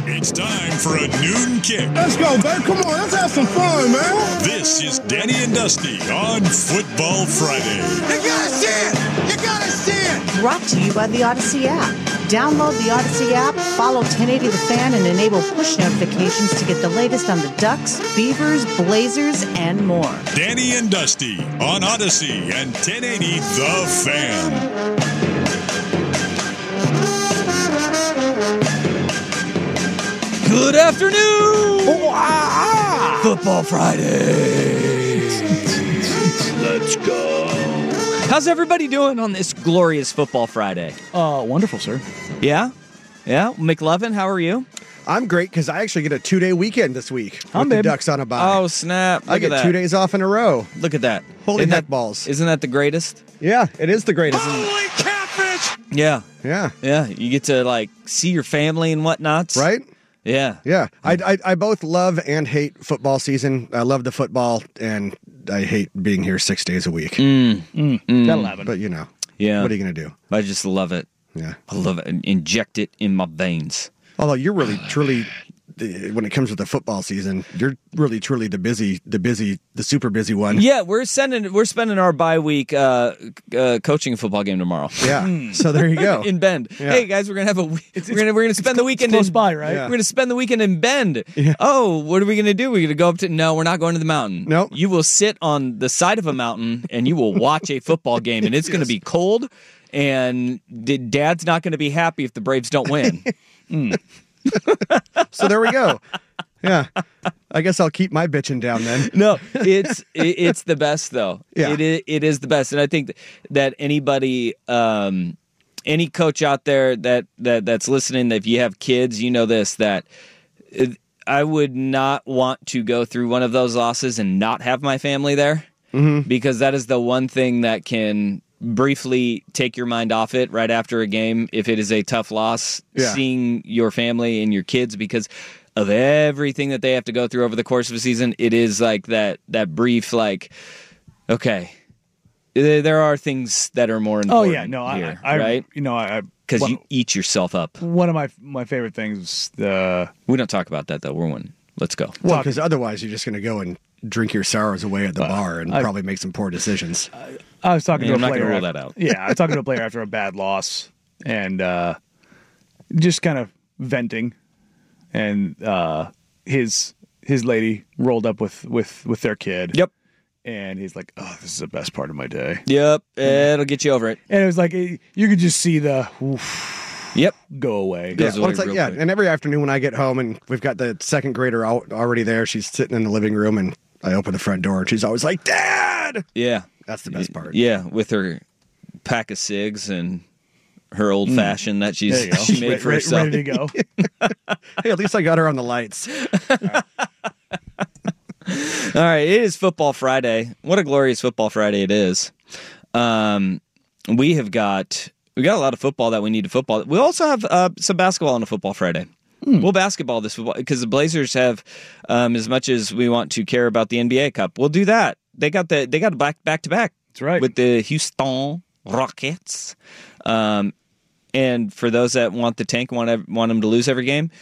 It's time for a noon kick. Let's go, babe. Come on, let's have some fun, man. This is Danny and Dusty on Football Friday. You gotta see it! You gotta see it! Brought to you by the Odyssey app. Download the Odyssey app, follow 1080 The Fan, and enable push notifications to get the latest on the Ducks, Beavers, Blazers, and more. Danny and Dusty on Odyssey and 1080 The Fan. Good afternoon! Football Friday! Let's go. How's everybody doing on this glorious Football Friday? Wonderful, sir. Yeah? Yeah? McLovin, how are you? I'm great because I actually get a 2-day weekend this week with the babe. Ducks on a bye. Oh, snap. I Look get at that. 2 days off in a row. Look at that. Holy Isn't heck that- balls. Isn't that the greatest? Yeah, it is the greatest. Holy catfish! Yeah. Yeah. Yeah. You get to, like, see your family and whatnots. Right? Yeah. Yeah. I both love and hate football season. I love the football, and I hate being here 6 days a week. That'll happen. But, you know, Yeah. what are you going to do? I just love it. Yeah. I love it. Inject it in my veins. Although you're really, truly, when it comes to the football season, you're really, truly the super busy one. Yeah, we're spending our bye week coaching a football game tomorrow. Yeah. So there you go. In Bend. Yeah. Hey guys, we're gonna spend the weekend close in by, right? Yeah. We're gonna spend the weekend in Bend. Yeah. Oh, what are we gonna do? We're gonna go up to No, we're not going to the mountain. Nope. You will sit on the side of a mountain and you will watch a football game, and it's gonna be cold, and Dad's not gonna be happy if the Braves don't win. So there we go. Yeah. I guess I'll keep my bitching down then. No, it's the best though. Yeah. It is the best, and I think that anybody, any coach out there that's listening, that if you have kids, you know this, that I would not want to go through one of those losses and not have my family there, because that is the one thing that can briefly take your mind off it right after a game if it is a tough loss. Yeah. Seeing your family and your kids, because of everything that they have to go through over the course of a season, it is like that brief, like, okay, there are things that are more important. Oh yeah, no, here, I right? You know, Because you eat yourself up. one of my favorite things. We don't talk about that though. We're one. Let's go. Well, because otherwise you're just going to go and drink your sorrows away at the bar and probably make some poor decisions. I was talking to a I'm not player. gonna rule that out. Yeah, I was talking to a player after a bad loss, and just kind of venting, and his lady rolled up with their kid. Yep. And he's like, "Oh, this is the best part of my day." Yep. It'll get you over it. And it was like you could just see the oof, Yep. go away. Goes Well, away it's like, real yeah, quick. and every afternoon when I get home and we've got the second grader out already there, she's sitting in the living room and I open the front door and she's always like, "Dad!" Yeah. That's the best part. Yeah, with her pack of cigs and her old fashioned that There you go. she made for herself. Ready to go. Hey, at least I got her on the lights. All right, it is Football Friday. What a glorious Football Friday it is. We got a lot of football that we need to football. We also have some basketball on a Football Friday. We'll basketball this football because the Blazers have, as much as we want to care about the NBA Cup, we'll do that. They got a back to back. That's right. With the Houston Rockets. And for those that want the tank, want them to lose every game,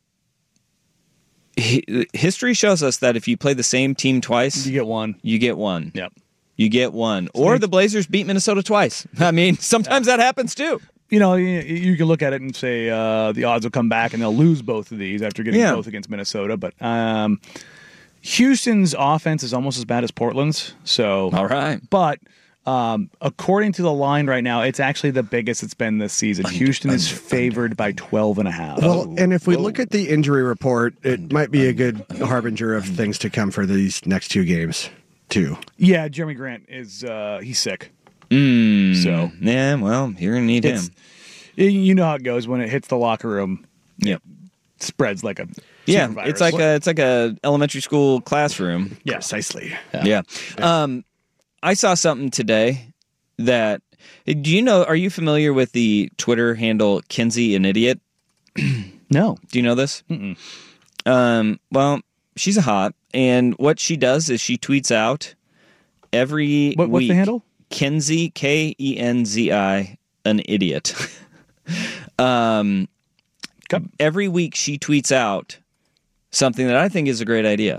history shows us that if you play the same team twice, You get one. you get one. Yep. You get one. Or the Blazers beat Minnesota twice. I mean, sometimes that happens too. You know, you can look at it and say the odds will come back and they'll lose both of these after getting both against Minnesota. But Houston's offense is almost as bad as Portland's. So, All right. But according to the line right now, it's actually the biggest it's been this season. Houston is favored by 12.5. Well, and if we look at the injury report, it might be a good harbinger of things to come for these next two games, too. Yeah, Jeremy Grant is he's sick. So Yeah, well, you're going to need him. You know how it goes when it hits the locker room. Yep. It spreads like a Yeah, super it's virus. like a elementary school classroom. Yeah. Precisely. Yeah. I saw something today that, are you familiar with the Twitter handle Kinsey an Idiot? No. Do you know this? Well, she's a hot, and what she does is she tweets out every What's week. the handle? Kenzi, Kenzi, an idiot. every week she tweets out something that I think is a great idea.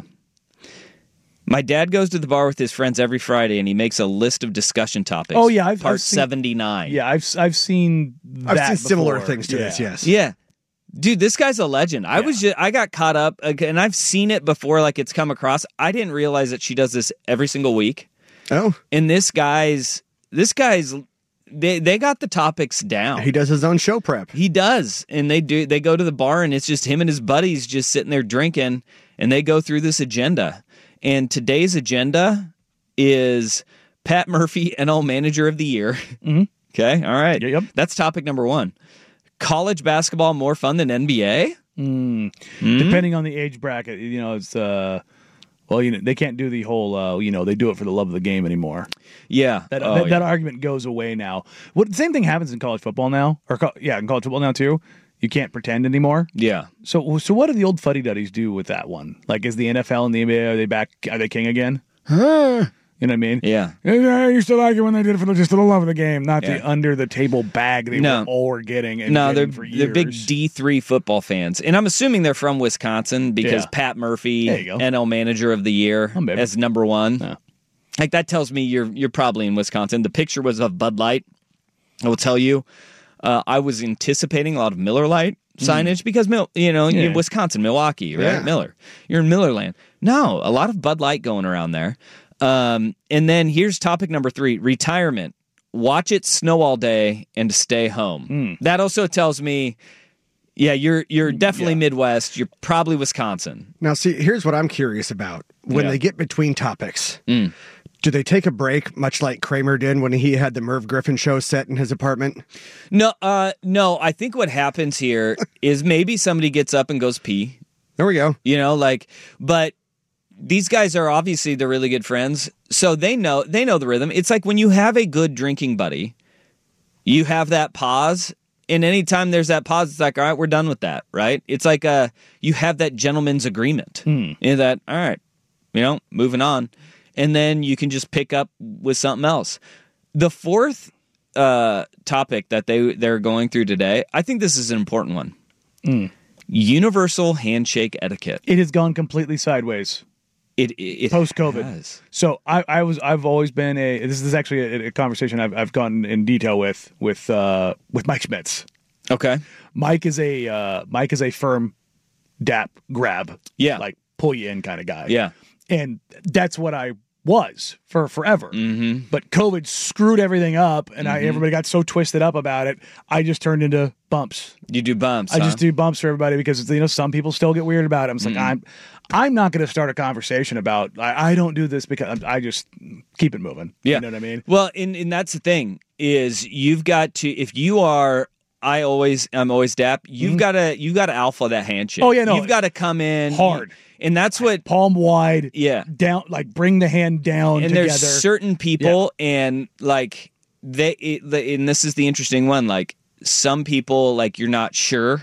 My dad goes to the bar with his friends every Friday, and he makes a list of discussion topics. Oh yeah, I've seen, 79. Yeah, I've seen that. I've seen similar before. things to this. Yes. Yeah. Dude, this guy's a legend. I got caught up, and I've seen it before, like it's come across. I didn't realize that she does this every single week. Oh. And this guy's they got the topics down. He does his own show prep. He does. And they go to the bar, and it's just him and his buddies just sitting there drinking, and they go through this agenda. And today's agenda is Pat Murphy, NL Manager of the Year. Mm-hmm. Okay, all right. Yep. That's topic number 1. College basketball more fun than NBA? Depending on the age bracket, it's they can't do the whole they do it for the love of the game anymore. Yeah. That argument goes away now. Same thing happens in college football now, in college football now too. You can't pretend anymore. Yeah. So what do the old fuddy-duddies do with that one? Like, is the NFL and the NBA, are they king again? You know what I mean? Yeah. I used to like it when they did it for just the love of the game, not the under-the-table bag they all were getting. They're years. big D3 football fans. And I'm assuming they're from Wisconsin because Pat Murphy, NL Manager of the Year, as number 1. Yeah. Like, that tells me you're probably in Wisconsin. The picture was of Bud Light. I will tell you. I was anticipating a lot of Miller Lite signage because, you're Wisconsin, Milwaukee, right? Yeah. Miller. You're in Millerland. No, a lot of Bud Light going around there. And then here's topic number 3, retirement. Watch it snow all day and stay home. That also tells me, you're definitely Midwest. You're probably Wisconsin. Now, see, here's what I'm curious about. When they get between topics, do they take a break, much like Kramer did when he had the Merv Griffin show set in his apartment? No. I think what happens here is maybe somebody gets up and goes pee. There we go. But these guys are obviously they're really good friends, so they know the rhythm. It's like when you have a good drinking buddy, you have that pause, and anytime there's that pause, it's like, all right, we're done with that, right? It's like you have that gentleman's agreement, in that, all right, moving on. And then you can just pick up with something else. The 4th topic that they're going through today, I think this is an important one. Universal handshake etiquette. It has gone completely sideways. It post-COVID. has. So I've always been this is actually a conversation I've gone in detail with Mike Schmitz. Okay. Mike is a firm dap grab. Yeah. Like pull you in kind of guy. Yeah. And that's what I was for forever. Mm-hmm. But COVID screwed everything up, and everybody got so twisted up about it. I just turned into bumps. You do bumps. I just do bumps for everybody because some people still get weird about it. I'm like, I'm not going to start a conversation about I don't do this because I just keep it moving. Yeah. You know what I mean? Well, and that's the thing is you've got to if you are. I'm always dap. You've got to alpha that handshake. Oh yeah, no, you've got to come in hard. And that's what palm wide, down, like bring the hand down. And together. There's certain people, and like and this is the interesting one. Like some people, like you're not sure,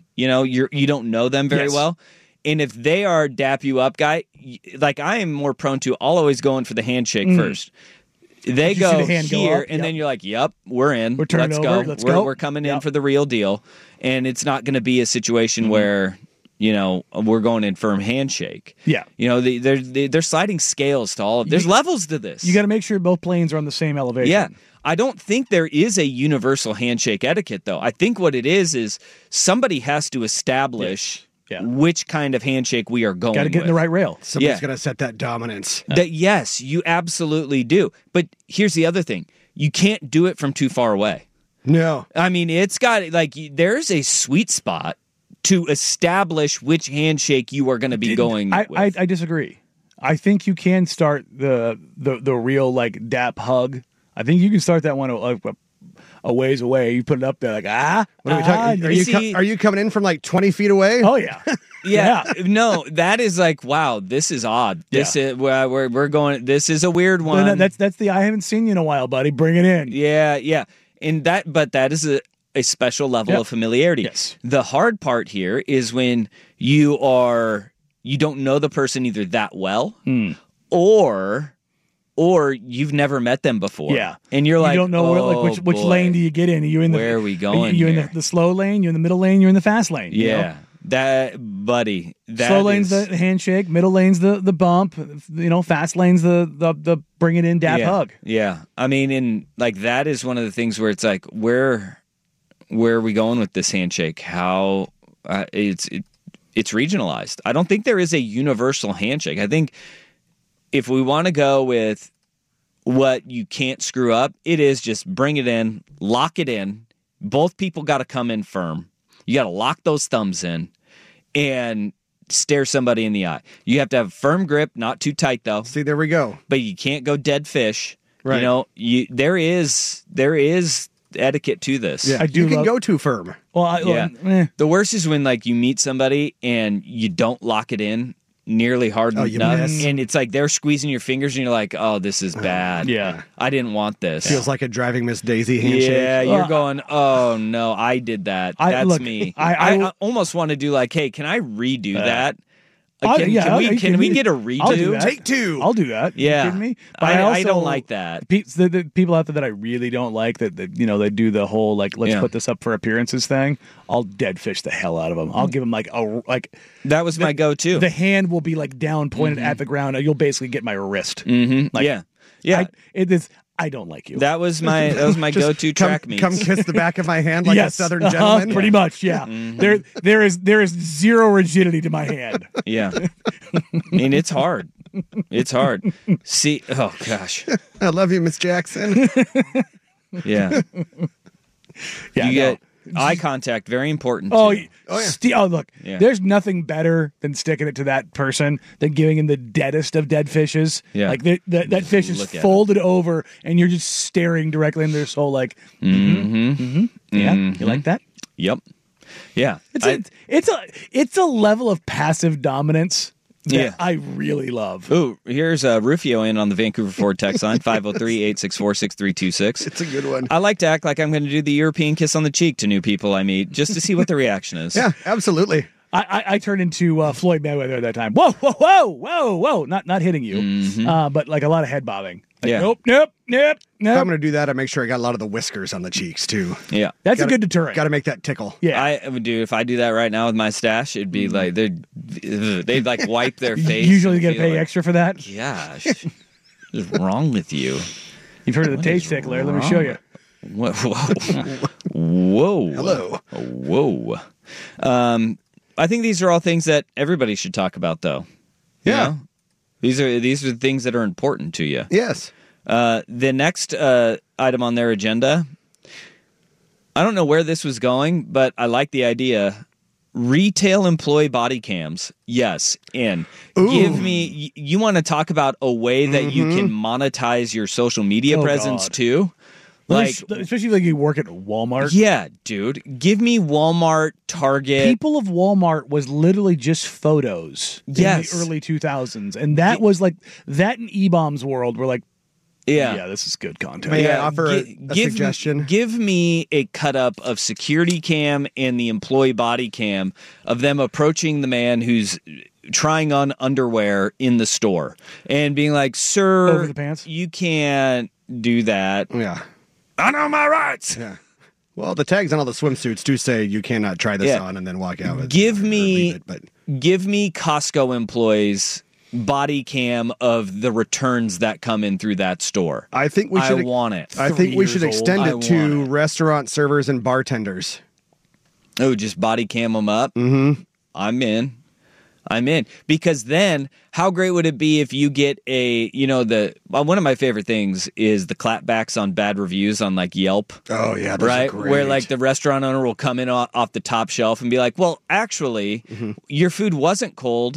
you don't know them very well, and if they are dap you up guy, like I am more prone to, I'll always go in for the handshake first. They go here, and then you're like, "Yep, we're in. Let's go. We're coming in for the real deal." And it's not going to be a situation where we're going in firm handshake. Yeah, they're sliding scales to all of. There's levels to this. You got to make sure both planes are on the same elevation. Yeah, I don't think there is a universal handshake etiquette, though. I think what it is somebody has to establish. Yeah. Which kind of handshake we are going with. Got to get in the right rail. Somebody's going to set that dominance. Yes, you absolutely do. But here's the other thing. You can't do it from too far away. No. I mean, it's got, there's a sweet spot to establish which handshake you are going to be going with. I disagree. I think you can start the real, dap hug. I think you can start that one a ways away. You put it up there what are we talking? Are you coming in from 20 feet away? Oh yeah. Yeah. No, that is wow, this is odd. This is we're going, this is a weird one. No, that's the I haven't seen you in a while, buddy. Bring it in. Yeah. And that is a special level of familiarity. Yes. The hard part here is when you don't know the person either that well or or you've never met them before. Yeah. And you're like, you don't know where, like which boy, lane do you get in? Are you in the where are we going You're in here? the slow lane. You're in the middle lane. You're in the fast lane. you know? Yeah. That, buddy. That Slow lane's is- the handshake. Middle lane's the bump. Fast lane's the bring it in dap hug. Yeah. I mean, and like that is one of the things where it's like, where are we going with this handshake? How it's regionalized. I don't think there is a universal handshake. I think if we want to go with what you can't screw up, it is just bring it in, lock it in. Both people got to come in firm. You got to lock those thumbs in and stare somebody in the eye. You have to have a firm grip, not too tight though. See, there we go. But you can't go dead fish. Right. You know, there is etiquette to this. Yeah, I do you can love- go too firm. Well, Yeah. The worst is when like you meet somebody and you don't lock it in nearly hard you enough, miss. and it's like they're squeezing your fingers, and you're like, "Oh, this is bad. Yeah. I didn't want this." Feels like a driving Miss Daisy handshake. Yeah, you're going, "Oh no, I did that. That's look, me." I I almost want to do like, "Hey, can I redo that? I'll- Can, yeah, can we I'll- can we get a I'll do redo?" that. Take two. I'll do that. Yeah. You kidding me? But I also, don't like that. The people out there that I really don't like that they do the whole like let's Yeah. put this up for appearances thing. I'll dead fish the hell out of them. I'll give them like That was my go-to. the hand will be like down pointed at the ground. You'll basically get my wrist. Mm-hmm. Like, yeah. I don't like you. That was my go-to track meets. Come kiss the back of my hand like a Southern gentleman. pretty much. Yeah. There is zero rigidity to my hand. Yeah. I mean, it's hard. It's hard. See, oh gosh. I love you, Miss Jackson. Yeah. Yeah. You get eye contact, very important. Oh, too. look, Yeah. there's nothing better than sticking it to that person than giving him the deadest of dead fishes. Yeah. Like that fish is Look at folded over and you're just staring directly into their soul like, yeah, you like that? Yep. Yeah. It's a level of passive dominance that Yeah. I really love. Ooh, here's Rufio in on the Vancouver Ford text line, 503-864-6326. It's a good one. I like to act like I'm going to do the European kiss on the cheek to new people I meet, just to see what the reaction is. Yeah, absolutely. I turned into Floyd Mayweather at that time. Whoa, whoa, whoa, whoa, whoa! Not hitting you, but like a lot of head bobbing. Like, Yeah. Nope. If I'm Nope. going to do that, I make sure I got a lot of the whiskers on the cheeks, too. Yeah. That's a good deterrent. Got to make that tickle. Yeah. I would do, if I do that right now with my stash, it'd be like, they'd like wipe their face. Usually and you got to feel pay like, extra for that. Gosh, what is wrong with you? You've heard of the taste tickler. Let me show you. Whoa. Whoa. Hello. Whoa. I think these are all things that everybody should talk about, though. You Yeah. know? These are the things that are important to you. Yes. The next item on their agenda, I don't know where this was going, but I like the idea. Retail employee body cams. Yes. In. Give me, you want to talk about a way that you can monetize your social media presence God. too? Like, especially like you work at Walmart. yeah, dude. Give me Walmart, Target. People of Walmart was literally just photos Yes. in the early 2000s. And that was like, that and E-Bomb's world were like, yeah. this is good content. May I offer a give suggestion? Give me a cut up of security cam and the employee body cam of them approaching the man who's trying on underwear in the store and being like, "Sir, Over the pants? you can't do that." Yeah. I know my rights. Yeah. Well, the tags on all the swimsuits do say you cannot try this Yeah. on and then walk out. with Give it or me- leave it, but Give me Costco employees body cam of the returns that come in through that store. I think we should. I want it. I think we 3 should years old. extend I it want to it. restaurant servers and bartenders. Oh, just body cam them up? Mm-hmm. I'm in. Because then, how great would it be if you get one of my favorite things is the clapbacks on bad reviews on like Yelp. Oh yeah, those are Right, great. where like the restaurant owner will come in off the top shelf and be like, "Well, actually, your food wasn't cold.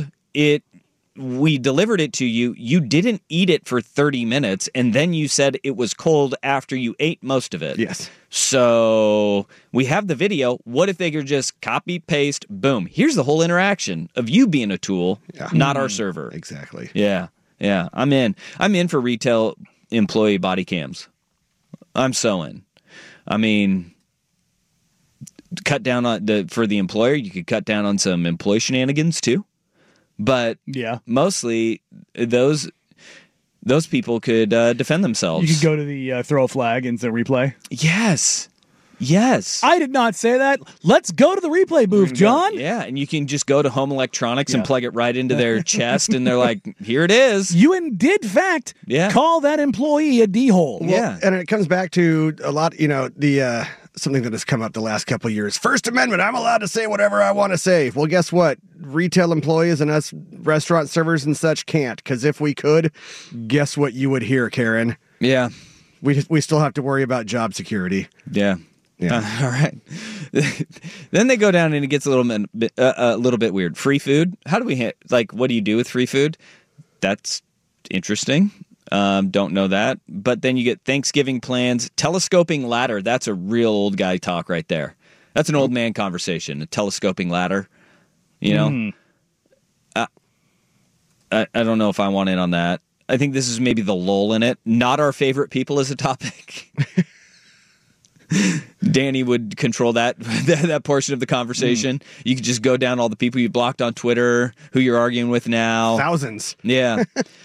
We delivered it to you. You didn't eat it for 30 minutes, and then you said it was cold after you ate most of it." Yes. So we have the video. What if they could just copy, paste, boom? Here's the whole interaction of you being a tool, not our server. Exactly. Yeah. I'm in. I'm in for retail employee body cams. I'm so in. I mean, cut down on for the employer. You could cut down on some employee shenanigans too. But Yeah. mostly those those people could defend themselves. You could go to the throw a flag and the replay. Yes. I did not say that. Let's go to the replay booth, John. Yeah, and you can just go to Home Electronics and plug it right into their chest, and they're like, here it is. You did, fact, call that employee a D-hole. Well, and it comes back to a lot, the something that has come up the last couple of years. First Amendment, I'm allowed to say whatever I want to say. Well, guess what? Retail employees and us restaurant servers and such can't, because if we could, guess what you would hear, Karen? Yeah. We still have to worry about job security. Yeah. Yeah. All right. Then they go down and it gets a little bit weird. Free food. How do we what do you do with free food? That's interesting. Don't know that. But then you get Thanksgiving plans, telescoping ladder. That's a real old guy talk right there. That's an old man conversation. A telescoping ladder. I don't know if I want in on that. I think this is maybe the lull in it. Not our favorite people as a topic. Danny would control that portion of the conversation. You could just go down all the people you blocked on Twitter, who you're arguing with now. Thousands. Yeah.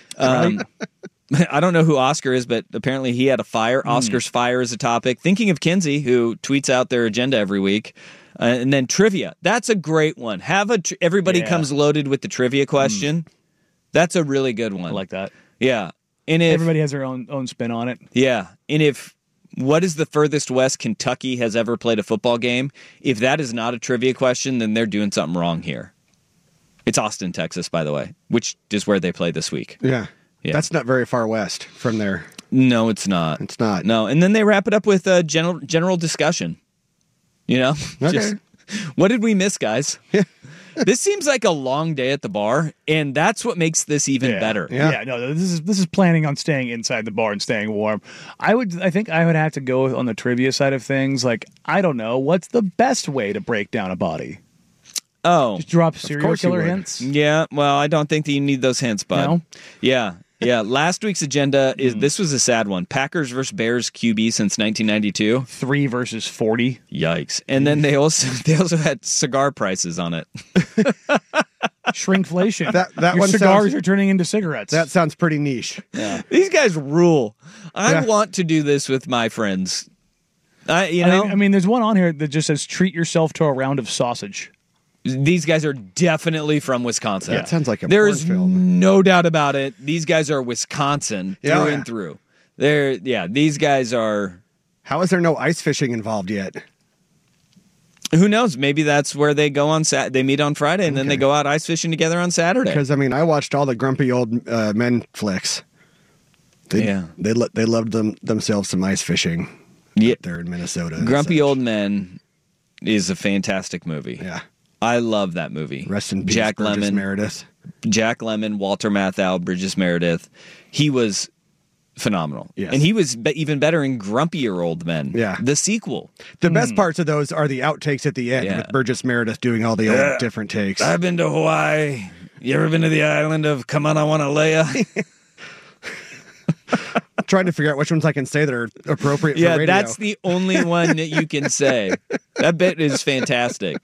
I don't know who Oscar is, but apparently he had a fire. Oscar's fire is a topic. Thinking of Kinsey, who tweets out their agenda every week. And then trivia. That's a great one. Everybody comes loaded with the trivia question. That's a really good one. I like that. Yeah. And everybody has their own spin on it. Yeah. And what is the furthest west Kentucky has ever played a football game? If that is not a trivia question, then they're doing something wrong here. It's Austin, Texas, by the way, which is where they play this week. Yeah. That's not very far west from there. No, it's not. It's not. No, and then they wrap it up with a general discussion. Okay. What did we miss, guys? Yeah. This seems like a long day at the bar, and that's what makes this even better. Yeah, no, this is planning on staying inside the bar and staying warm. I think I would have to go on the trivia side of things. Like, I don't know, what's the best way to break down a body? Oh. Just drop serial killer hints? Yeah, well, I don't think that you need those hints, bud. No? Yeah. Last week's agenda this was a sad one. Packers versus Bears QB since 1992. 3 versus 40. Yikes. And then they also had cigar prices on it. Shrinkflation. That Your one cigars are turning into cigarettes. That sounds pretty niche. Yeah. These guys rule. I want to do this with my friends. I mean, there's one on here that just says, treat yourself to a round of sausage. These guys are definitely from Wisconsin. That sounds like a There porn is film. no doubt about it. These guys are Wisconsin through and through. These guys are. How is there no ice fishing involved yet? Who knows? Maybe that's where they go on they meet on Friday and then they go out ice fishing together on Saturday. Because I watched all the grumpy old men flicks. They loved themselves some ice fishing. Yeah, there in Minnesota. Grumpy Old Men is a fantastic movie. Yeah. I love that movie. Rest in peace, Jack Burgess Lemmon, Meredith. Jack Lemmon, Walter Matthau, Burgess Meredith. He was phenomenal. Yes. And he was even better in Grumpier Old Men. Yeah. The sequel. The best parts of those are the outtakes at the end with Burgess Meredith doing all the old different takes. I've been to Hawaii. You ever been to the island of Kamanawanalea? I'm trying to figure out which ones I can say that are appropriate for radio. Yeah, that's the only one that you can say. That bit is fantastic.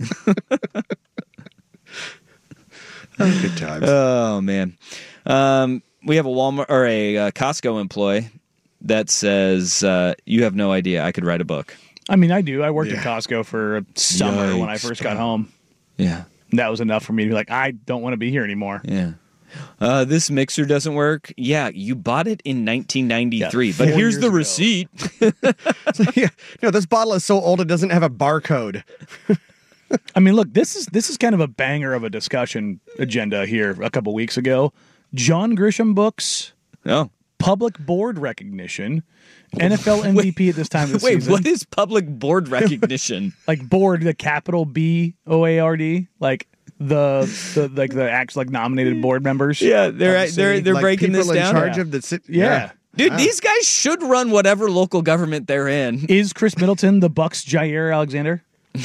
Good times. Oh, man. We have a Walmart or a Costco employee that says, you have no idea I could write a book. I mean, I do. I worked at Costco for a summer when I first got home. Yeah. That was enough for me to be like, I don't want to be here anymore. Yeah. This mixer doesn't work. Yeah, you bought it in 1993, but here's the receipt. This bottle is so old it doesn't have a barcode. I mean, look, this is kind of a banger of a discussion agenda here a couple weeks ago. John Grisham books. Oh. Public board recognition. NFL MVP at this time of the season. Wait, what is public board recognition? Like board, the capital BOARD, like the actual nominated board members. Yeah, they're breaking this down. In charge of the city. Yeah. Dude, these guys should run whatever local government they're in. Is Chris Middleton the Bucks' Jair Alexander?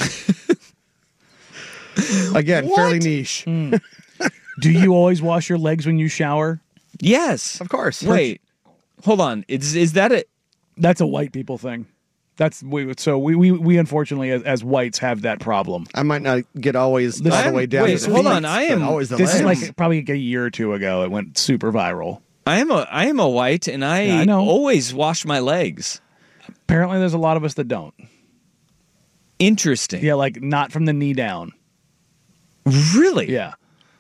Again, fairly niche. Do you always wash your legs when you shower? Yes. Of course. Wait. Hold on. Is that it? That's a white people thing. We unfortunately as whites have that problem. I might not get always all the way down. Wait, hold on. Always the This legs. is like probably a year or two ago. It went super viral. I am a white, and I know. always wash my legs. Apparently, there's a lot of us that don't. Interesting. Yeah, like not from the knee down. Really? Yeah.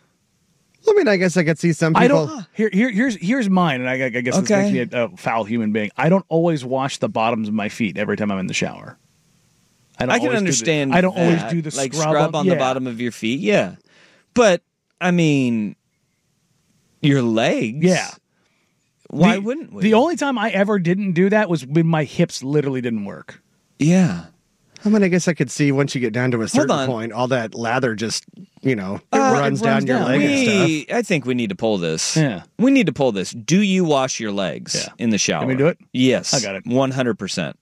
I mean, I guess I could see some people. Here's mine, and I guess this Okay. makes me a foul human being. I don't always wash the bottoms of my feet every time I'm in the shower. I can always understand. I don't always that. do the like scrub on the bottom of your feet. Yeah, but I mean, your legs. Yeah. Why wouldn't we? The only time I ever didn't do that was when my hips literally didn't work. Yeah. I mean, I guess I could see once you get down to a certain on. point, all that lather just, runs runs down your down. leg and stuff. I think we need to pull this. Yeah. We need to pull this. Do you wash your legs Yeah. in the shower? Can we do it? Yes. I got it. 100%.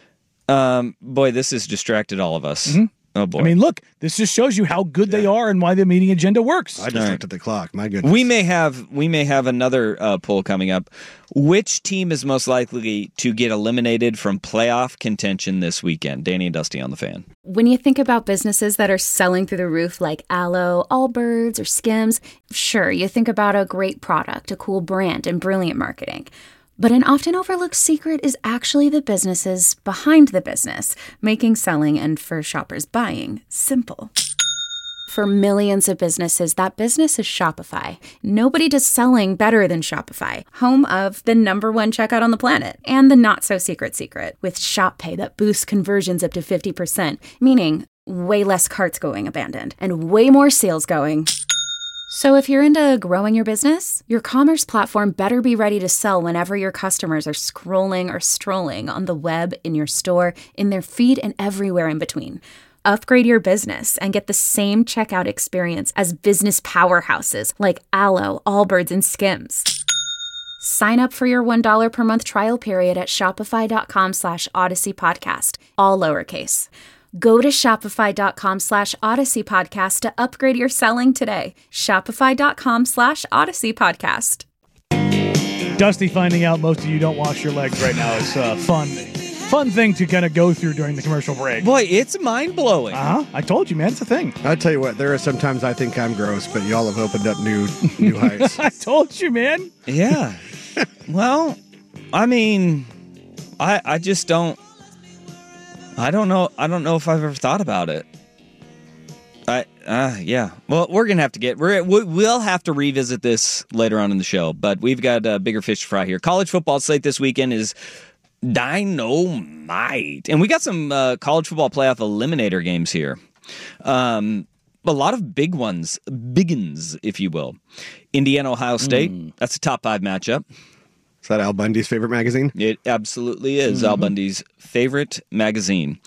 Boy, this has distracted all of us. Oh, boy. I mean, look, this just shows you how good they are and why the meeting agenda works. I just looked at the clock. My goodness. We may have another poll coming up. Which team is most likely to get eliminated from playoff contention this weekend? Danny and Dusty on the Fan. When you think about businesses that are selling through the roof like Aloe, Allbirds, or Skims, sure, you think about a great product, a cool brand, and brilliant marketing. But an often overlooked secret is actually the businesses behind the business, making selling and for shoppers buying simple. For millions of businesses, that business is Shopify. Nobody does selling better than Shopify, home of the #1 checkout on the planet and the not-so-secret with Shop Pay that boosts conversions up to 50%, meaning way less carts going abandoned and way more sales going. So if you're into growing your business, your commerce platform better be ready to sell whenever your customers are scrolling or strolling on the web, in your store, in their feed, and everywhere in between. Upgrade your business and get the same checkout experience as business powerhouses like Aloe, Allbirds, and Skims. Sign up for your $1 per month trial period at shopify.com/Odyssey Podcast, all lowercase. Go to shopify.com/Odyssey Podcast to upgrade your selling today. Shopify.com/Odyssey Podcast. Dusty finding out most of you don't wash your legs right now is fun thing to kind of go through during the commercial break. Boy, it's mind-blowing. I told you, man, it's a thing. I'll tell you what, there are sometimes I think I'm gross, but y'all have opened up new heights. I told you, man. Yeah. Well, I mean, I just don't. I don't know if I've ever thought about it. Yeah. Well, we'll have to revisit this later on in the show, but we've got bigger fish to fry here. College football slate this weekend is dynamite, and we got some college football playoff eliminator games here. A lot of big ones, if you will. Indiana, Ohio State. That's a top 5 matchup. Is that Al Bundy's favorite magazine? It absolutely is Al Bundy's favorite magazine.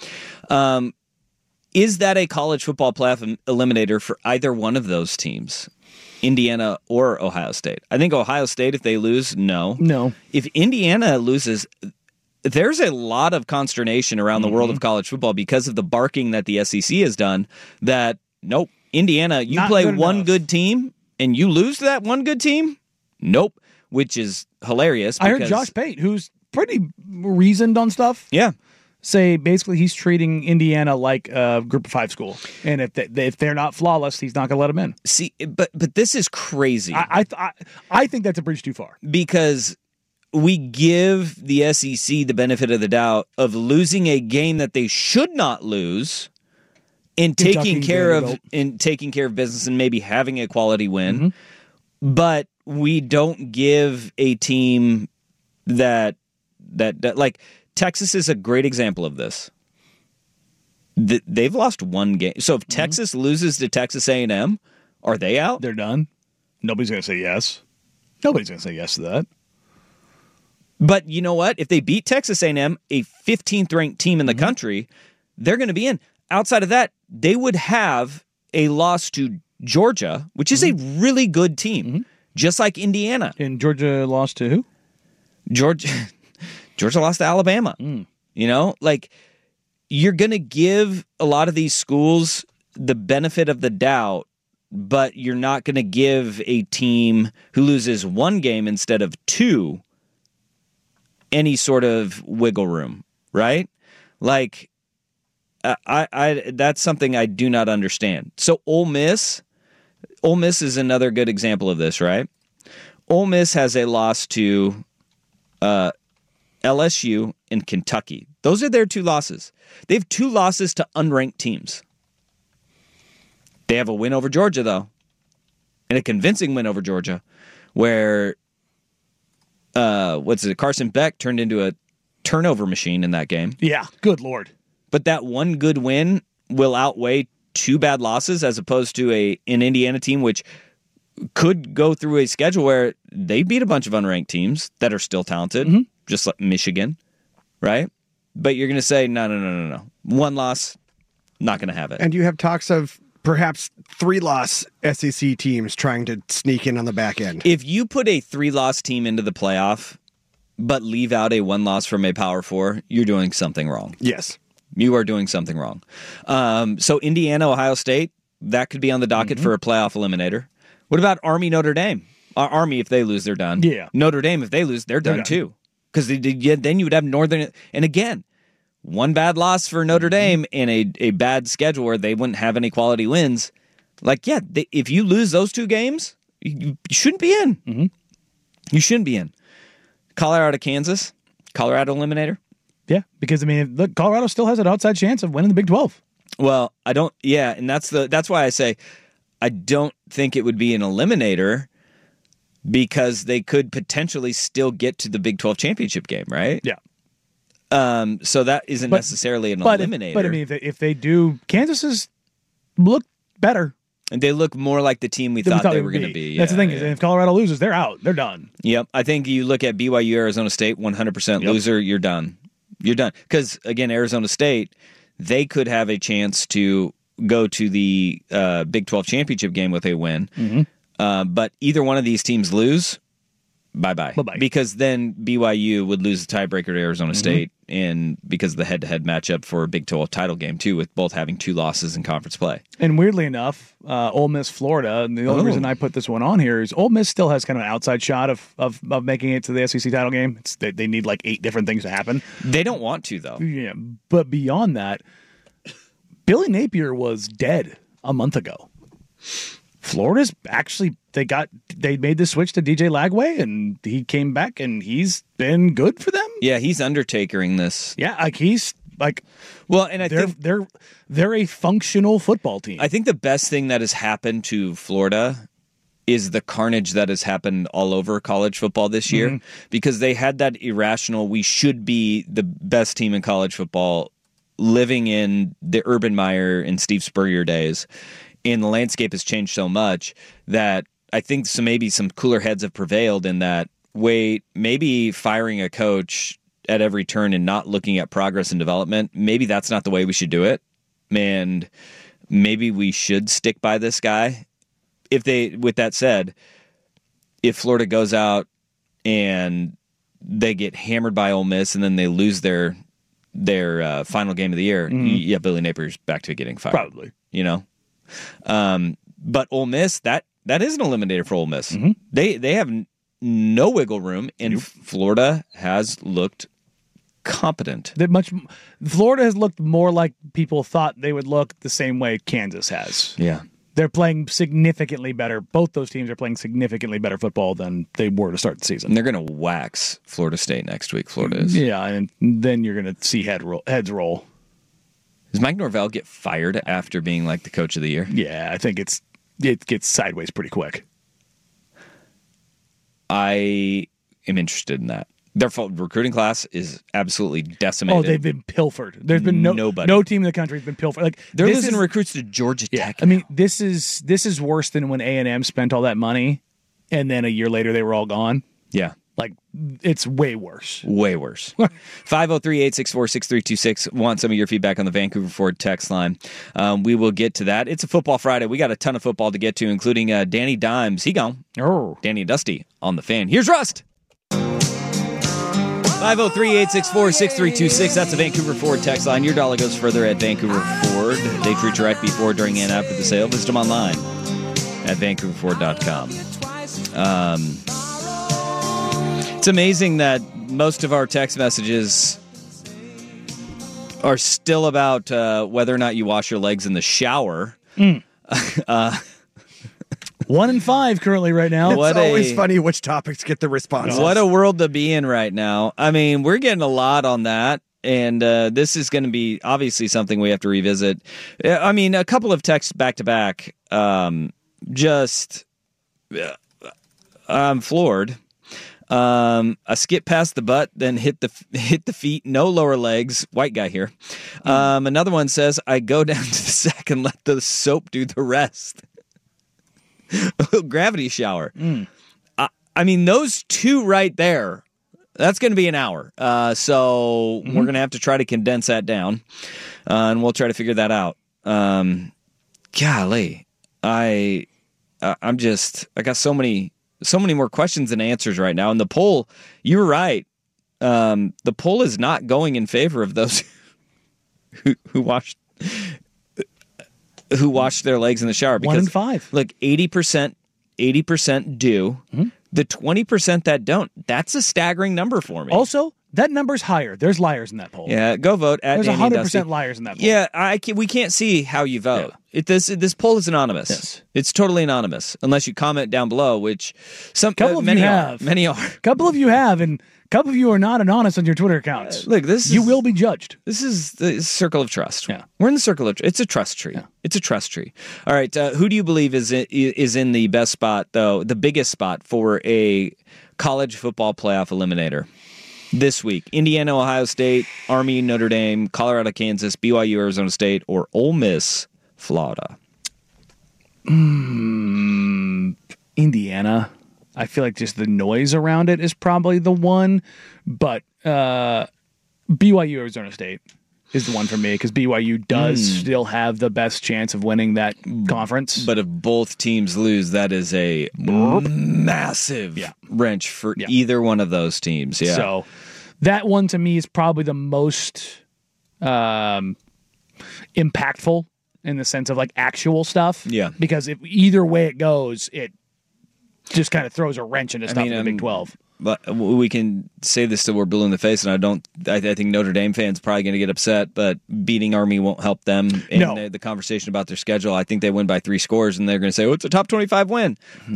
Is that a college football playoff eliminator for either one of those teams, Indiana or Ohio State? I think Ohio State, if they lose, no. No. If Indiana loses, there's a lot of consternation around the world of college football because of the barking that the SEC has done that, nope, Indiana, you Not play good one enough. good team and you lose to that one good team? Nope, which is hilarious. I heard because- Josh Pate, who's pretty reasoned on stuff, Yeah. say basically he's treating Indiana like a Group of 5 school, and if they're not flawless, he's not going to let them in. See, but this is crazy. I think that's a bridge too far. Because we give the SEC the benefit of the doubt of losing a game that they should not lose and taking care of business and maybe having a quality win. But we don't give a team that like Texas is a great example of this. They've lost one game. So if Texas loses to Texas A&M, are they out? They're done. Nobody's going to say yes. Nobody's going to say yes to that. But you know what? If they beat Texas A&M, a 15th ranked team in the country, they're going to be in. Outside of that, they would have a loss to Georgia, which is a really good team, just like Indiana. And Georgia lost to who? Georgia lost to Alabama. You know, like you're going to give a lot of these schools the benefit of the doubt, but you're not going to give a team who loses one game instead of 2 any sort of wiggle room, right? Like, I that's something I do not understand. So Ole Miss is another good example of this, right? Ole Miss has a loss to LSU and Kentucky. Those are their 2 losses. They have 2 losses to unranked teams. They have a win over Georgia, though, and a convincing win over Georgia, where Carson Beck turned into a turnover machine in that game. Yeah, good Lord. But that one good win will outweigh 2 bad losses as opposed to an Indiana team which could go through a schedule where they beat a bunch of unranked teams that are still talented, just like Michigan, right? But you're going to say, no. 1 loss, not going to have it. And you have talks of perhaps 3-loss SEC teams trying to sneak in on the back end. If you put a 3-loss team into the playoff, but leave out a 1 loss from a Power 4, you're doing something wrong. Yes. You are doing something wrong. So Indiana, Ohio State, that could be on the docket for a playoff eliminator. What about Army, Notre Dame? Army, if they lose, they're done. Yeah. Notre Dame, if they lose, they're done too. Because then you would have Northern. And again, 1 bad loss for Notre Dame and a bad schedule where they wouldn't have any quality wins. Like, yeah, if you lose those 2 games, you shouldn't be in. You shouldn't be in. Colorado, Kansas, Colorado eliminator. Yeah, because, I mean, look, Colorado still has an outside chance of winning the Big 12. Well, I don't. Yeah, and that's why I say I don't think it would be an eliminator because they could potentially still get to the Big 12 championship game, right? Yeah. So that isn't necessarily an eliminator. But I mean, if they do, Kansas has looked better. And they look more like the team we thought they were going to be. That's the thing. Is if Colorado loses, they're out. They're done. Yep. I think you look at BYU, Arizona State, 100% loser, you're done. You're done. Because, again, Arizona State, they could have a chance to go to the Big 12 championship game with a win. But either one of these teams lose, bye-bye. Because then BYU would lose the tiebreaker to Arizona State, and because of the head-to-head matchup for a Big 12 title game, too, with both having 2 losses in conference play. And weirdly enough, Ole Miss, Florida, and the only reason I put this one on here is Ole Miss still has kind of an outside shot of making it to the SEC title game. They need like 8 different things to happen. They don't want to, though. Yeah, but beyond that, Billy Napier was dead a month ago. Florida's actually they made the switch to DJ Lagway, and he came back, and he's been good for them. Yeah, he's undertakering this. Yeah, like he's like, well, and I think they're a functional football team. I think the best thing that has happened to Florida is the carnage that has happened all over college football this year, because they had that irrational, we should be the best team in college football, living in the Urban Meyer and Steve Spurrier days. And the landscape has changed so much that I think maybe some cooler heads have prevailed in that, wait, maybe firing a coach at every turn and not looking at progress and development, maybe that's not the way we should do it. And maybe we should stick by this guy. With that said, if Florida goes out and they get hammered by Ole Miss and then they lose their final game of the year, yeah, Billy Napier's back to getting fired. Probably. You know? But Ole Miss, that is an eliminator for Ole Miss. They have no wiggle room, and Florida has looked competent. Florida has looked more like people thought they would look, the same way Kansas has. Yeah. They're playing significantly better. Both those teams are playing significantly better football than they were to start the season. And they're going to wax Florida State next week. Florida is. Yeah, and then you're going to see heads roll. Does Mike Norvell get fired after being like the coach of the year? Yeah, I think it gets sideways pretty quick. I am interested in that. Their recruiting class is absolutely decimated. Oh, they've been pilfered. There's been nobody. No team in the country has been pilfered. Like they're losing recruits to Georgia Tech. I mean, this is worse than when A&M spent all that money, and then a year later they were all gone. Yeah. Like, it's way worse. Way worse. 503-864-6326. Want some of your feedback on the Vancouver Ford text line. We will get to that. It's a Football Friday. We got a ton of football to get to, including Danny Dimes. He gone. Oh. Danny and Dusty on the Fan. Here's Rust. 503-864-6326. That's the Vancouver Ford text line. Your dollar goes further at Vancouver Ford. They treat you right before, during, and after the sale. Visit them online at vancouverford.com. It's amazing that most of our text messages are still about whether or not you wash your legs in the shower. 1-5 currently right now. It's always funny which topics get the response. What a world to be in right now. I mean, we're getting a lot on that. And this is going to be obviously something we have to revisit. I mean, a couple of texts back to back. I'm floored. A skip past the butt, then hit the feet, no lower legs. White guy here. Another one says, I go down to the sack and let the soap do the rest. Gravity shower. I mean, those two right there. That's going to be an hour. So we're going to have to try to condense that down. And we'll try to figure that out. Golly. I got so many more questions than answers right now. And the poll, you were right. The poll is not going in favor of those who washed their legs in the shower. Because 1-5. Look, 80% do. Mm-hmm. The 20% that don't, that's a staggering number for me. Also, that number's higher. There's liars in that poll. Yeah, go vote at There's Danny 100% Dusty. liars in that poll. Yeah, we can't see how you vote. Yeah. This poll is anonymous. Yes. It's totally anonymous unless you comment down below, which many are. A couple of you have, and a couple of you are not anonymous on your Twitter accounts. Look, you will be judged. This is the circle of trust. Yeah. We're in the circle of. It's a trust tree. Yeah. It's a trust tree. All right, who do you believe is in the best spot, though, the biggest spot for a college football playoff eliminator this week? Indiana, Ohio State, Army, Notre Dame, Colorado, Kansas, BYU, Arizona State, or Ole Miss, Florida? Indiana. I feel like just the noise around it is probably the one, but BYU, Arizona State is the one for me because BYU does still have the best chance of winning that conference. But if both teams lose, that is a massive wrench for either one of those teams. Yeah. So that one to me is probably the most impactful in the sense of like actual stuff. Yeah. Because if either way it goes, it just kind of throws a wrench into stuff in the Big 12. But we can say this till we're blue in the face, and I think Notre Dame fans probably going to get upset, but beating Army won't help them in the conversation about their schedule. I think they win by 3 scores, and they're going to say, it's a top 25 win.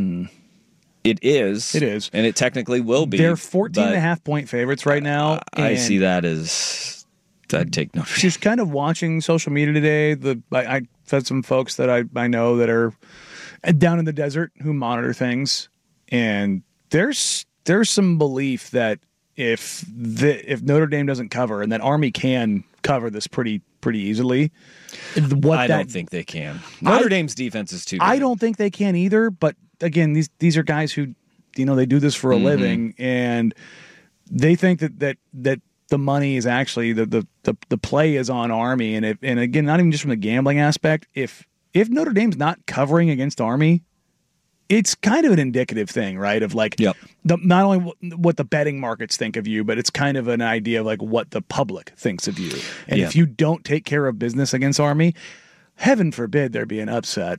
It is. It is. And it technically will be. They're 14.5-point favorites right now. I see that as I'd take Notre Dame. Just kind of watching social media today, I've had some folks that I know that are down in the desert who monitor things, and there's some belief that if Notre Dame doesn't cover and that Army can cover this pretty easily, I don't think they can. Notre Dame's defense is too good. I don't think they can either. But again, these are guys who they do this for a living, and they think that the money is actually the play is on Army, and again, not even just from the gambling aspect. If Notre Dame's not covering against Army, it's kind of an indicative thing, right? Of like, not only what the betting markets think of you, but it's kind of an idea of like what the public thinks of you. And if you don't take care of business against Army, heaven forbid there be an upset.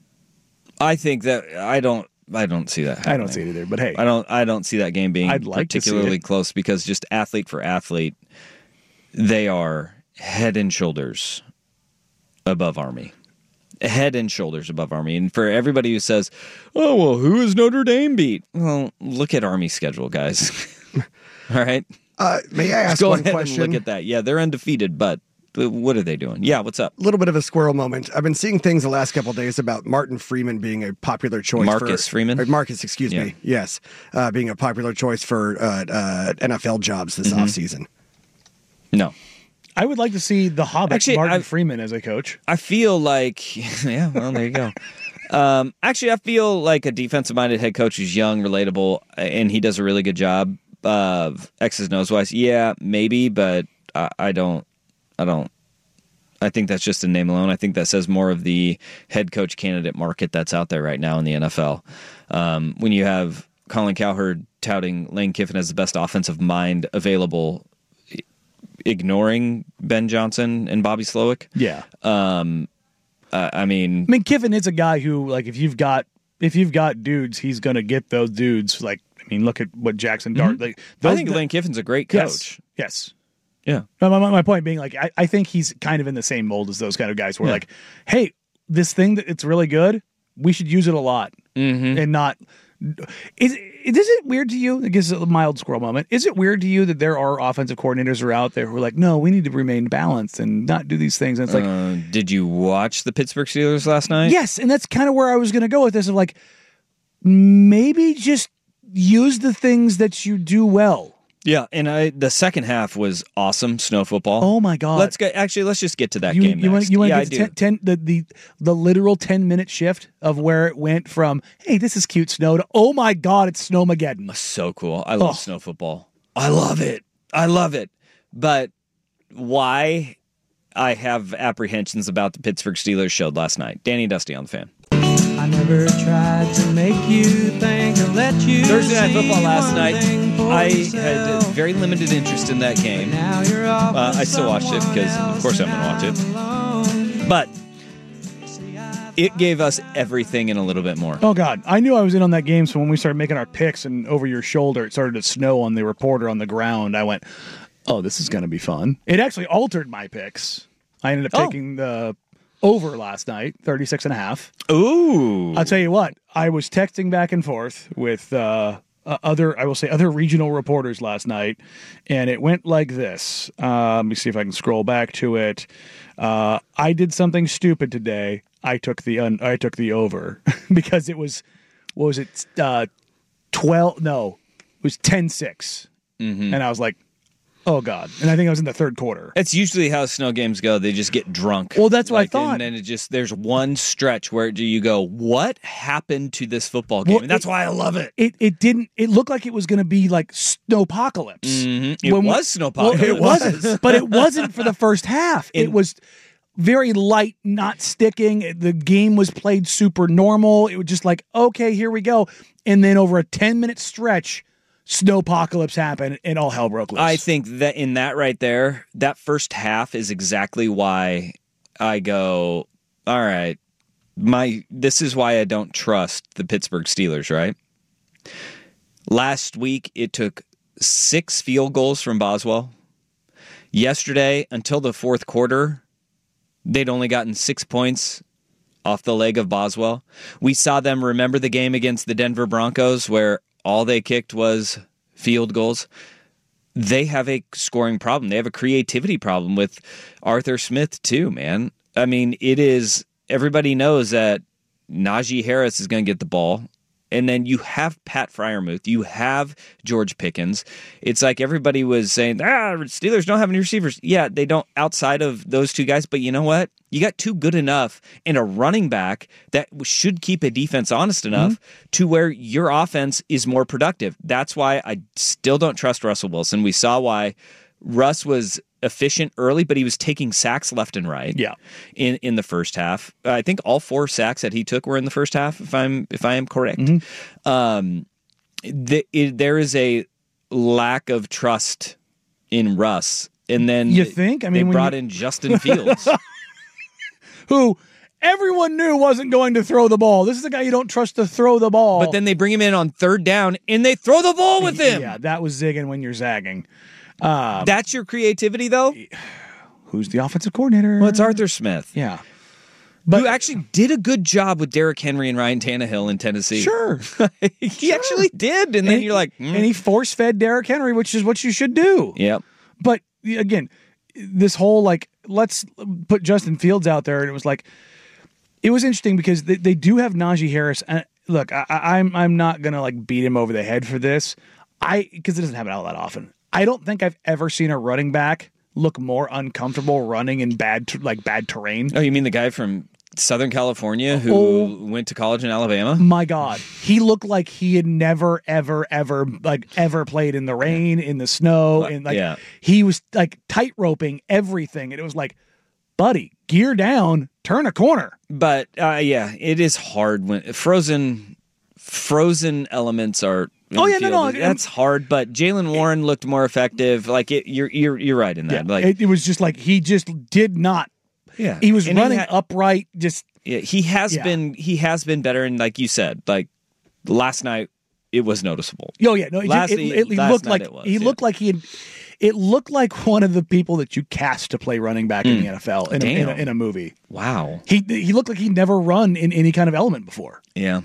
I think that I don't see that happening. I don't see it either. But hey, I don't see that game being particularly close because just athlete for athlete, they are head and shoulders above Army. Head and shoulders above Army. And for everybody who says, oh, well, who is Notre Dame beat? Well, look at Army's schedule, guys. All right? May I ask one question? And look at that. Yeah, they're undefeated, but what are they doing? Yeah, what's up? A little bit of a squirrel moment. I've been seeing things the last couple of days about Martin Freeman being a popular choice. Marcus, excuse me. Yes. Being a popular choice for NFL jobs this offseason. No. I would like to see the Hobbit Martin Freeman as a coach. I feel like, well, there you go. I feel like a defensive-minded head coach who's young, relatable, and he does a really good job of X's and O's wise. Yeah, maybe, but I don't. I think that's just a name alone. I think that says more of the head coach candidate market that's out there right now in the NFL. When you have Colin Cowherd touting Lane Kiffin as the best offensive mind available, ignoring Ben Johnson and Bobby Slowick. Yeah. I mean, Kiffin is a guy who, like, if you've got dudes, he's going to get those dudes. Like, I mean, look at what Jackson Dart. Like, I think Lane Kiffin's a great coach. Yes. Yeah. My point being, like, I think he's kind of in the same mold as those kind of guys where, like, hey, this thing that it's really good, we should use it a lot. and not. Is it weird to you? I guess a mild squirrel moment. Is it weird to you that there are offensive coordinators who are out there who are like, no, we need to remain balanced and not do these things? And it's like, did you watch the Pittsburgh Steelers last night? Yes, and that's kind of where I was going to go with this. Of like, maybe just use the things that you do well. Yeah, and the second half was awesome. Snow football. Oh my god! Let's just get to that game. You want next. to Yeah, get to the literal 10-minute shift of where it went from, hey, this is cute snow, to, oh my god, it's Snowmageddon. So cool. I love snow football. I love it. But why I have apprehensions about the Pittsburgh Steelers showed last night. Danny Dusty on the Fan. I never tried to make you think or let you Thursday Night Football see last one night, thing for I yourself. had very limited interest in that game. Now you're off with I still watched it because, of course, I'm going to watch it. But it gave us everything and a little bit more. Oh god, I knew I was in on that game. So when we started making our picks and over your shoulder, it started to snow on the reporter on the ground. I went, oh, this is going to be fun. It actually altered my picks. I ended up taking the over last night, 36.5. Ooh. I'll tell you what, I was texting back and forth with other regional reporters last night, and it went like this. Let me see if I can scroll back to it. I did something stupid today. I took the over because it was, what was it? 12? No, it was 10-6. And I was like, oh god. And I think I was in the third quarter. That's usually how snow games go. They just get drunk. Well, that's what I thought. And then there's one stretch where you go, what happened to this football game? Well, and that's why I love it. It looked like it was going to be like snowpocalypse. It was snowpocalypse. Well, it was, but it wasn't for the first half. It was very light, not sticking. The game was played super normal. It was just like, okay, here we go. And then over a 10-minute stretch, snowpocalypse happened and all hell broke loose. I think that in that right there, that first half is exactly why I go, all right, this is why I don't trust the Pittsburgh Steelers, right? Last week, it took 6 field goals from Boswell. Yesterday, until the fourth quarter, they'd only gotten 6 points off the leg of Boswell. We saw them, remember the game against the Denver Broncos where all they kicked was field goals. They have a scoring problem. They have a creativity problem with Arthur Smith too, man. I mean, everybody knows that Najee Harris is going to get the ball. And then you have Pat Freiermuth. You have George Pickens. It's like everybody was saying, Steelers don't have any receivers. Yeah, they don't outside of those two guys. But you know what? You got two good enough and a running back that should keep a defense honest enough to where your offense is more productive. That's why I still don't trust Russell Wilson. We saw why Russ was efficient early, but he was taking sacks left and right. Yeah, in the first half, I think all 4 sacks that he took were in the first half. If I am correct, there is a lack of trust in Russ, and then you think? I mean, they brought in Justin Fields, who everyone knew wasn't going to throw the ball. This is the guy you don't trust to throw the ball. But then they bring him in on third down, and they throw the ball with him. Yeah, that was zigging when you're zagging. That's your creativity, though? Who's the offensive coordinator? Well, it's Arthur Smith. Yeah. But who actually did a good job with Derrick Henry and Ryan Tannehill in Tennessee. Sure. He actually did. And then you're like... And he force-fed Derrick Henry, which is what you should do. Yep. But, again, this whole, let's put Justin Fields out there, and it was it was interesting because they do have Najee Harris. And look, I'm not going to, beat him over the head for this, because it doesn't happen all that often. I don't think I've ever seen a running back look more uncomfortable running in bad terrain. Oh, you mean the guy from Southern California who went to college in Alabama? My God. He looked like he had never, ever, ever, ever played in the rain, in the snow. And he was tight roping everything. And it was buddy, gear down, turn a corner. But it is hard when frozen elements are... that's hard. But Jaylen Warren looked more effective. You're right in that. Yeah, it was just he just did not. Yeah, he was running upright. Just he has been better. And like you said, last night it was noticeable. Oh yeah, no, he looked like It looked like one of the people that you cast to play running back in the NFL in a movie. Wow, he looked like he'd never run in any kind of element before. Yeah.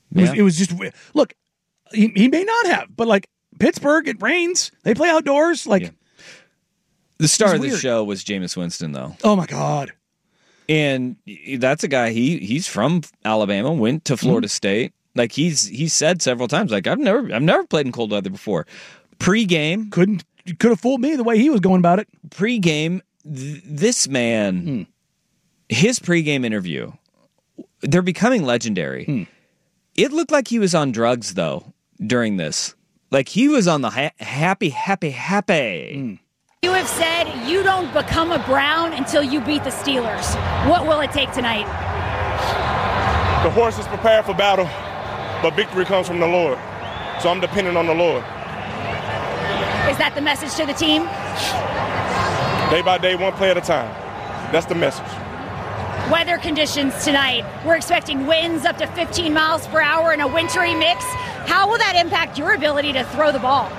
It was just look. He may not have, but like Pittsburgh, it rains. They play outdoors. Like the star of the weird. show was Jameis Winston, though. Oh my God! And that's a guy. He's from Alabama. Went to Florida State. Like he's said several times. Like I've never played in cold weather before. Pre-game could have fooled me the way he was going about it. Pre-game, this man, his pre-game interview, they're becoming legendary. It looked like he was on drugs though during this. Like he was on the happy. You have said you don't become a Brown until you beat the Steelers. What will it take tonight? The horse is prepared for battle, but victory comes from the Lord. So I'm dependent on the Lord. Is that the message to the team? Day by day, one play at a time. That's the message. Weather conditions tonight. We're expecting winds up to 15 miles per hour in a wintry mix. How will that impact your ability to throw the ball?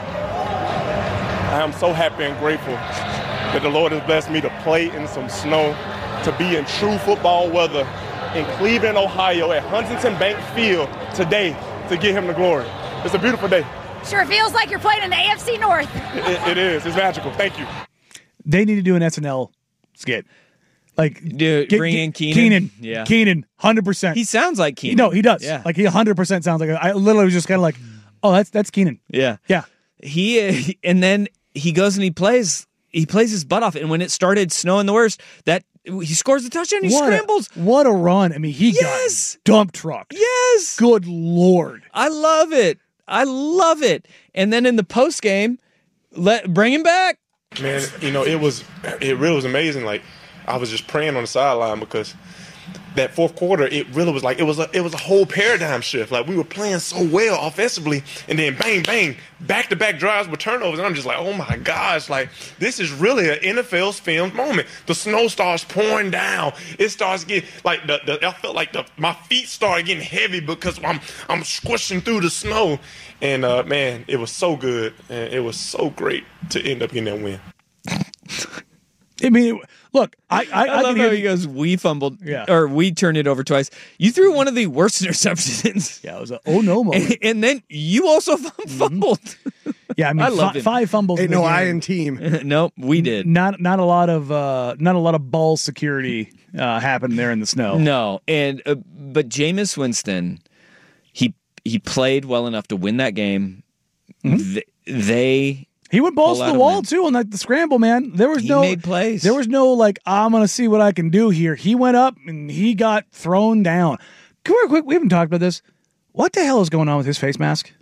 I am so happy and grateful that the Lord has blessed me to play in some snow, to be in true football weather in Cleveland, Ohio at Huntington Bank Field today to give him the glory. It's a beautiful day. Sure feels like you're playing in the AFC North. It is. It's magical. Thank you. They need to do an SNL skit. Like, bring in Keenan. Yeah. Keenan, 100%. He sounds like Keenan. No, he does. Yeah. Like, he 100% sounds like I literally was just kind of like, oh, that's Keenan. Yeah. Yeah. And then he goes and he plays his butt off. And when it started snowing the worst, that he scores the touchdown. He scrambles. What a run. I mean, he got dump trucked. Yes. Good Lord. I love it. And then in the post game, bring him back. Man, it really was amazing. Like, I was just praying on the sideline because that fourth quarter, it really was like it was a whole paradigm shift. Like, we were playing so well offensively, and then bang, bang, back-to-back drives with turnovers, and I'm just like, oh my gosh, like, this is really an NFL's filmed moment. The snow starts pouring down. It starts getting like I felt like my feet started getting heavy because I'm squishing through the snow, and man, it was so good, and it was so great to end up getting that win. I mean, look, I love how he goes, we fumbled, or we turned it over twice. You threw one of the worst interceptions. Yeah, it was oh no moment. And then you also fumbled. Yeah, I mean, I loved it. 5 fumbles. Ain't no I in team. Nope, we did. Not a lot of ball security happened there in the snow. No, and but Jameis Winston, he played well enough to win that game. He went balls to the wall too on the scramble, man. He made plays. There was no like, I'm gonna see what I can do here. He went up and he got thrown down. Come real quick, we haven't talked about this. What the hell is going on with his face mask?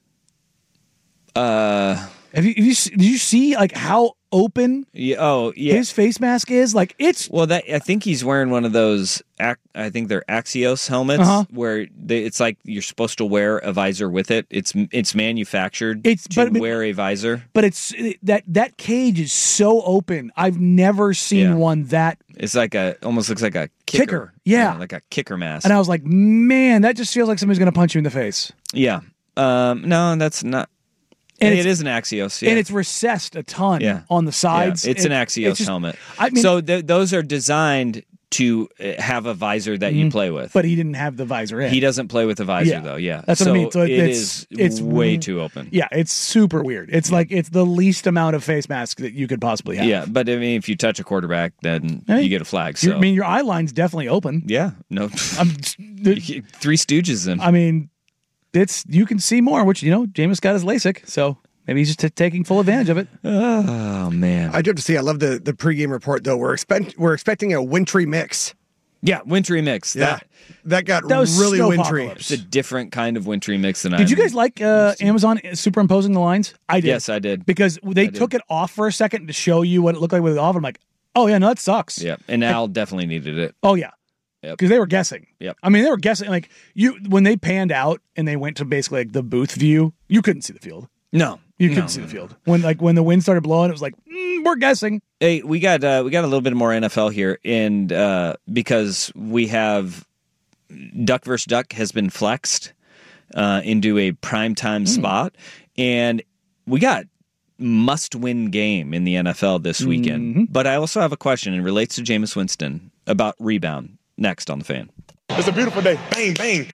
Did you see like how open? His face mask is like it's. Well, I think he's wearing one of those. I think they're Axios helmets where it's like you're supposed to wear a visor with it. It's manufactured to wear a visor. But it's that cage is so open. I've never seen one that. It's like almost looks like a kicker. Yeah, like a kicker mask. And I was like, man, that just feels like somebody's going to punch you in the face. Yeah. No, that's not. And it is an Axios, and it's recessed a ton on the sides. Yeah, it's an Axios helmet. I mean, so those are designed to have a visor that you play with. But he didn't have the visor in. He doesn't play with the visor, though, That's what I mean. So it's way too open. Yeah, it's super weird. It's like it's the least amount of face mask that you could possibly have. Yeah, but I mean, if you touch a quarterback, then you get a flag. So. I mean, your eye line's definitely open. Yeah, no. Three Stooges them. I mean, you can see more, which, Jameis got his LASIK, so maybe he's just taking full advantage of it. Oh, man. I do have to say, I love the pregame report, though. We're expecting a wintry mix. Yeah, wintry mix. Yeah, that got really wintry. It's a different kind of wintry mix than I did. You guys like Amazon superimposing the lines? I did. Yes, I did. Because they took it off for a second to show you what it looked like with it off. I'm like, oh, yeah, no, that sucks. Yeah, and Al definitely needed it. Oh, yeah. Because they were guessing. Yep. I mean, they were guessing. Like, when they panned out and they went to basically like the booth view, you couldn't see the field. No. You couldn't see the field. When the wind started blowing, it was like, we're guessing. Hey, we got a little bit more NFL here, and because we have Duck vs. Duck has been flexed into a primetime spot, and we got must-win game in the NFL this weekend. Mm-hmm. But I also have a question, and it relates to Jameis Winston, about rebound, next on The Fan. It's a beautiful day. Bang, bang.